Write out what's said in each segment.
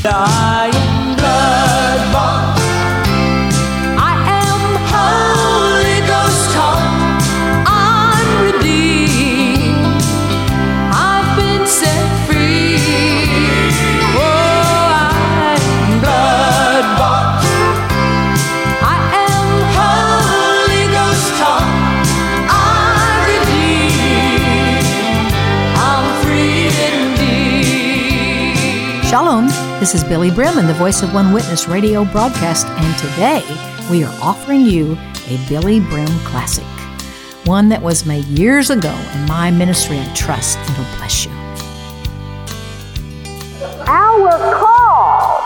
I am blood-bought. I am Holy Ghost taught. I'm redeemed. I've been set free. Oh, I am blood-bought. I am Holy Ghost taught. I'm redeemed. I'm free indeed. Shalom. This is Billy Brim and the Voice of One Witness radio broadcast, and today we are offering you a Billy Brim classic, one that was made years ago in my ministry. I trust it'll bless you. Our call.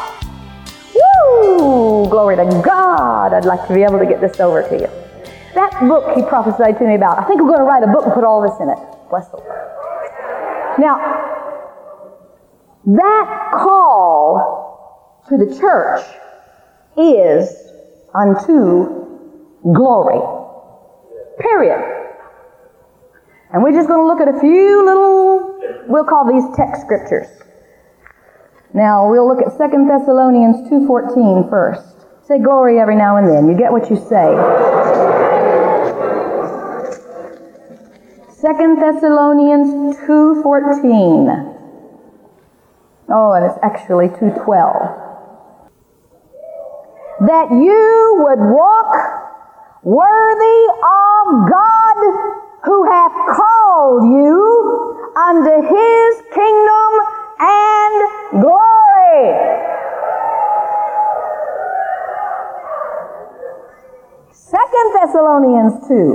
Woo! Glory to God. I'd like to be able to get this over to you. That book he prophesied to me about, I think we're going to write a book and put all this in it. Bless the Lord. Now, that call to the church is unto glory. Period. And we're just going to look at a few little, we'll call these text scriptures. Now, we'll look at 2 Thessalonians 2:14 first. Say glory every now and then. You get what you say. 2 Thessalonians 2:14. Oh, and it's actually 2:12. That you would walk worthy of God, who hath called you unto his kingdom and glory. 2 Thessalonians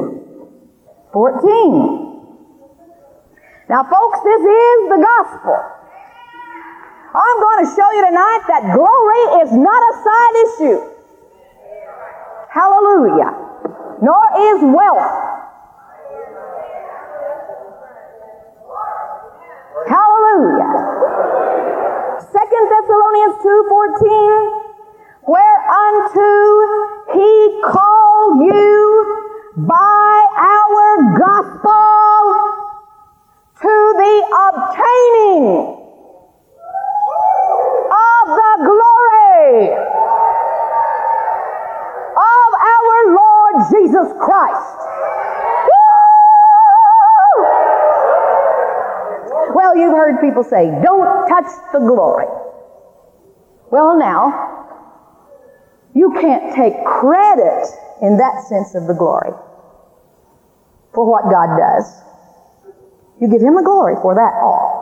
2:14. Now, folks, this is the gospel. I'm going to show you tonight that glory is not a side issue. Hallelujah. Nor is wealth. Hallelujah. 2 Thessalonians 2:14, whereunto he called you by our gospel to the obtaining of the glory of our Lord Jesus Christ. Woo! Well, you've heard people say, don't touch the glory. Well, now, you can't take credit in that sense of the glory for what God does. You give him the glory for that all.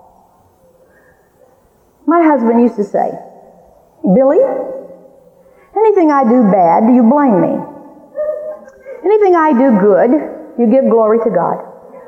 My husband used to say, Billy, anything I do bad, do you blame me? Anything I do good, you give glory to God.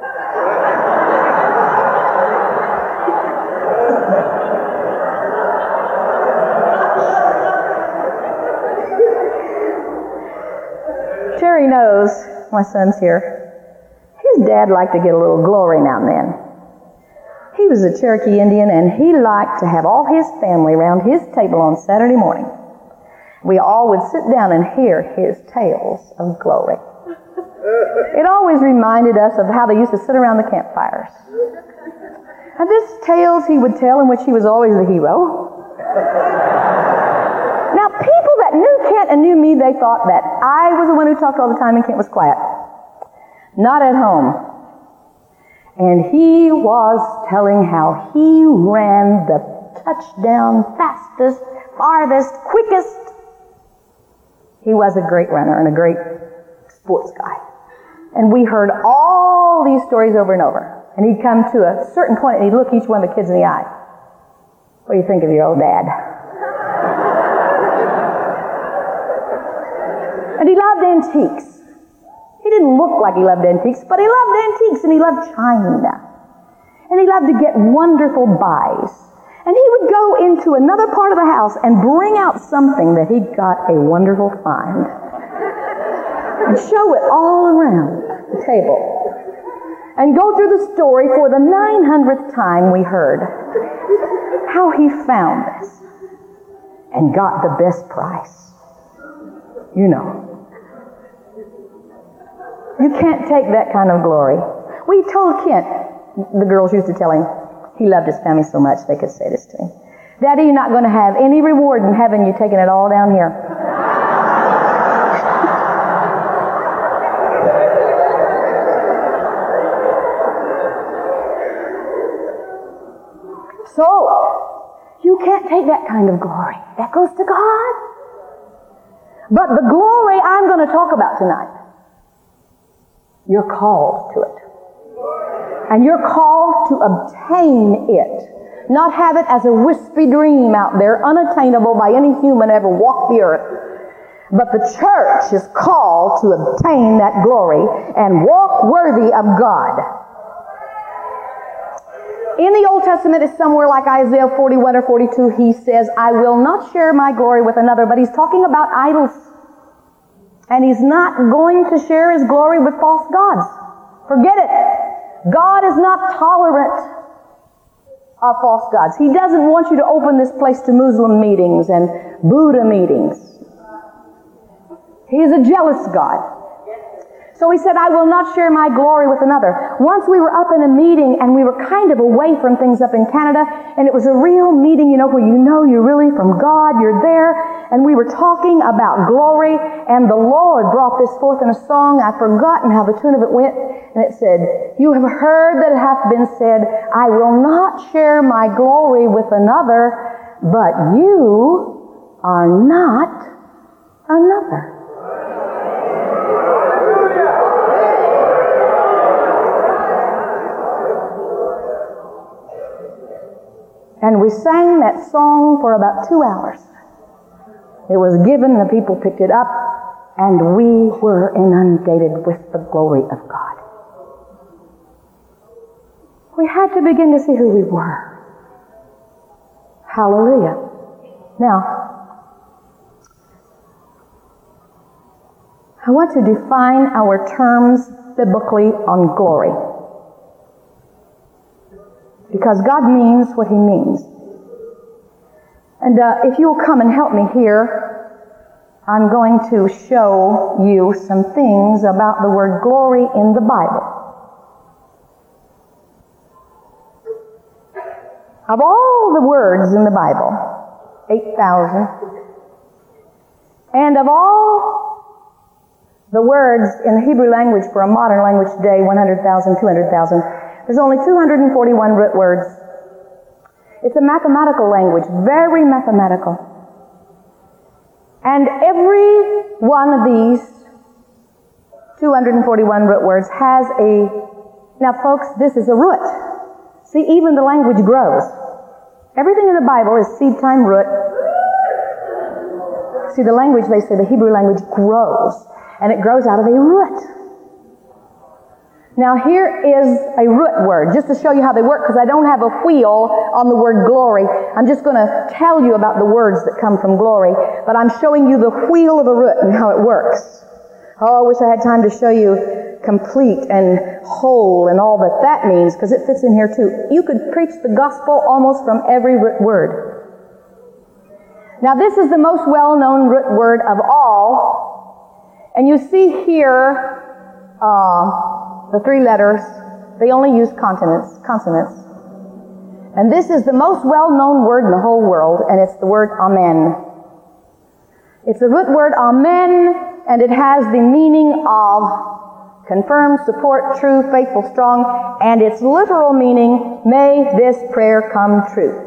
Terry knows, my son's here, his dad liked to get a little glory now and then. He was a Cherokee Indian, and he liked to have all his family around his table on Saturday morning. We all would sit down and hear his tales of glory. It always reminded us of how they used to sit around the campfires. And this tales he would tell in which he was always the hero. Now, people that knew Kent and knew me, they thought that I was the one who talked all the time and Kent was quiet. Not at home. And he was telling how he ran the touchdown fastest, farthest, quickest. He was a great runner and a great sports guy. And we heard all these stories over and over. And he'd come to a certain point and he'd look each one of the kids in the eye. What do you think of your old dad? And he loved antiques. He didn't look like he loved antiques, but he loved antiques and he loved china. And he loved to get wonderful buys. And he would go into another part of the house and bring out something that he got a wonderful find. And show it all around the table. And go through the story for the 900th time we heard how he found this and got the best price. You know. You can't take that kind of glory. We told Kent, the girls used to tell him, he loved his family so much they could say this to him. Daddy, you're not going to have any reward in heaven. You're taking it all down here. So, you can't take that kind of glory. That goes to God. But the glory I'm going to talk about tonight, you're called to it. And you're called to obtain it. Not have it as a wispy dream out there, unattainable by any human ever walked the earth. But the church is called to obtain that glory and walk worthy of God. In the Old Testament, it's somewhere like Isaiah 41 or 42, he says, I will not share my glory with another, but he's talking about idols. And he's not going to share his glory with false gods. Forget it. God is not tolerant of false gods. He doesn't want you to open this place to Muslim meetings and Buddha meetings. He is a jealous God. So he said, I will not share my glory with another. Once we were up in a meeting and we were kind of away from things up in Canada, and it was a real meeting, where you're really from God, you're there, and we were talking about glory, and the Lord brought this forth in a song. I've forgotten how the tune of it went, and it said, you have heard that it hath been said, I will not share my glory with another, but you are not another. And we sang that song for about 2 hours. It was given, the people picked it up, and we were inundated with the glory of God. We had to begin to see who we were. Hallelujah. Now, I want to define our terms biblically on glory. Because God means what He means. And if you'll come and help me here, I'm going to show you some things about the word glory in the Bible. Of all the words in the Bible, 8,000, and of all the words in the Hebrew language for a modern language today, 100,000, 200,000, there's only 241 root words. It's a mathematical language, very mathematical. And every one of these 241 root words has a... Now folks, this is a root. See, even the language grows. Everything in the Bible is seed time root. See, the language, they say, the Hebrew language grows. And it grows out of a root. Now here is a root word, just to show you how they work, because I don't have a wheel on the word glory. I'm just going to tell you about the words that come from glory, but I'm showing you the wheel of a root and how it works. Oh, I wish I had time to show you complete and whole and all that means, because it fits in here too. You could preach the gospel almost from every root word. Now this is the most well-known root word of all, and you see here the three letters, they only use consonants. And this is the most well-known word in the whole world, and it's the word amen. It's the root word amen, and it has the meaning of confirm, support, true, faithful, strong, and its literal meaning, may this prayer come true.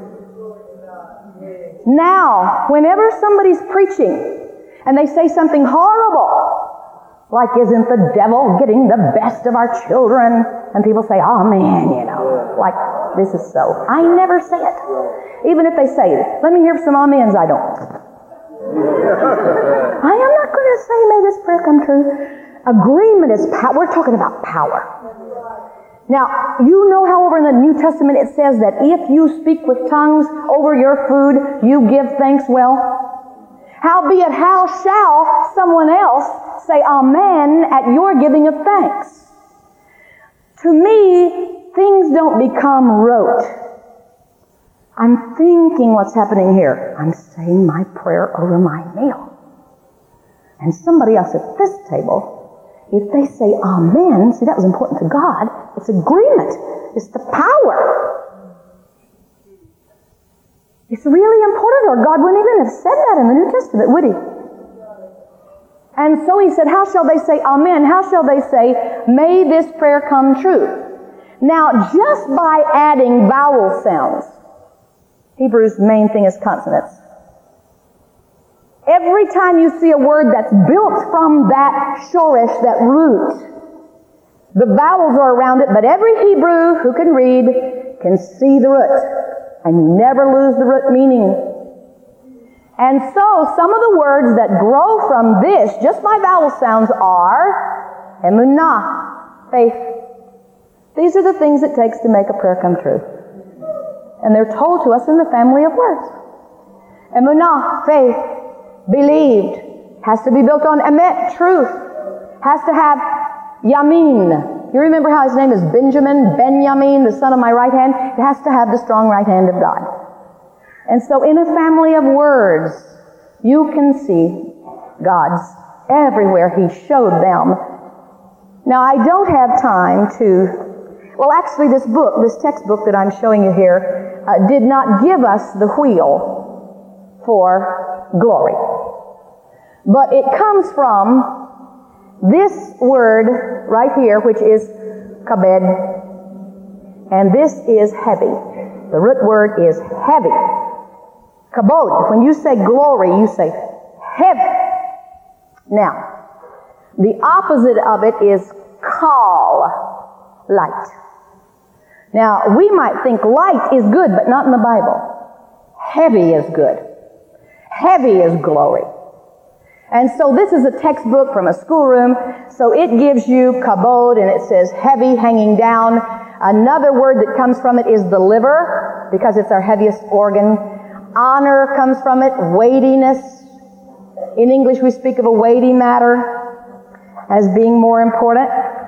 Now, whenever somebody's preaching, and they say something horrible, like, isn't the devil getting the best of our children? And people say, amen, like, this is so. I never say it. Even if they say it. Let me hear some amens, I don't. I am not going to say, may this prayer come true. Agreement is power. We're talking about power. Now, you know how over in the New Testament it says that if you speak with tongues over your food, you give thanks well? Howbeit, how shall someone else say amen at your giving of thanks? To me, things don't become rote. I'm thinking what's happening here. I'm saying my prayer over my meal. And somebody else at this table, if they say amen, see, that was important to God. It's agreement. It's the power. It's really important, or God wouldn't even have said that in the New Testament, would he? And so he said, how shall they say amen? How shall they say, may this prayer come true? Now, just by adding vowel sounds, Hebrew's main thing is consonants. Every time you see a word that's built from that shoresh, that root, the vowels are around it, but every Hebrew who can read can see the root, and you never lose the root meaning. And so, some of the words that grow from this, just by vowel sounds, are emunah, faith. These are the things it takes to make a prayer come true. And they're told to us in the family of words. Emunah, faith. Believed. Has to be built on emet, truth. Has to have yamin. You remember how his name is Benjamin, the son of my right hand? It has to have the strong right hand of God. And so in a family of words, you can see God's everywhere. He showed them. Now, I don't have time to... Well, actually, this book, this textbook that I'm showing you here, did not give us the wheel for glory. But it comes from this word right here, which is kabed. And this is heavy. The root word is heavy. Kabod. When you say glory, you say heavy. Now, the opposite of it is kal, light. Now, we might think light is good, but not in the Bible. Heavy is good. Heavy is glory. And so this is a textbook from a schoolroom, so it gives you kabod, and it says heavy, hanging down. Another word that comes from it is the liver, because it's our heaviest organ. Honor comes from it, weightiness. In English we speak of a weighty matter as being more important.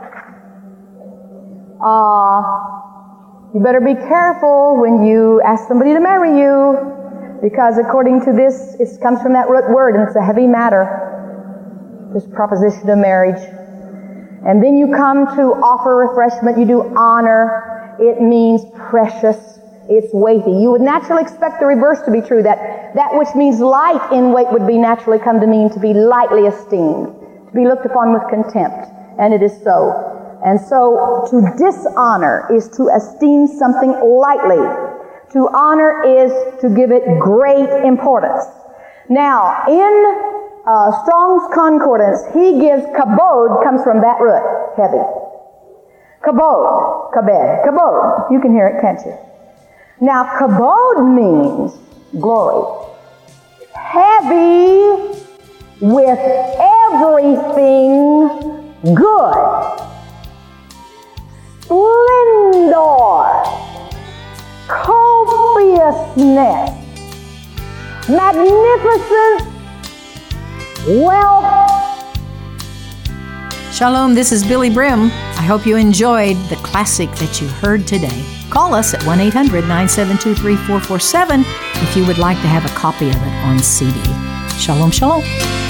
You better be careful when you ask somebody to marry you, because according to this, it comes from that root word, and it's a heavy matter, this proposition of marriage. And then you come to offer refreshment, you do honor. It means precious. It's weighty. You would naturally expect the reverse to be true, that which means light in weight would be naturally come to mean to be lightly esteemed, to be looked upon with contempt. And it is so. And so to dishonor is to esteem something lightly. To honor is to give it great importance. Now, in Strong's Concordance, he gives kabod, comes from that root, heavy. Kabod, kabed, kabod. You can hear it, can't you? Now, kabod means glory. Heavy with everything good. Splendor. Copiousness. Magnificence. Wealth. Shalom, this is Billy Brim. I hope you enjoyed the classic that you heard today. Call us at 1-800-972-3447 if you would like to have a copy of it on CD. Shalom, shalom.